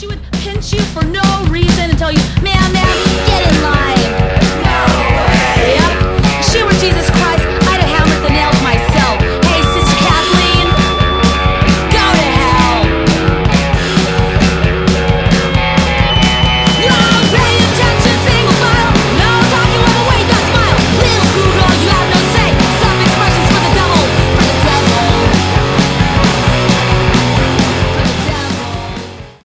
She would pinch you for no reason and tell you, man,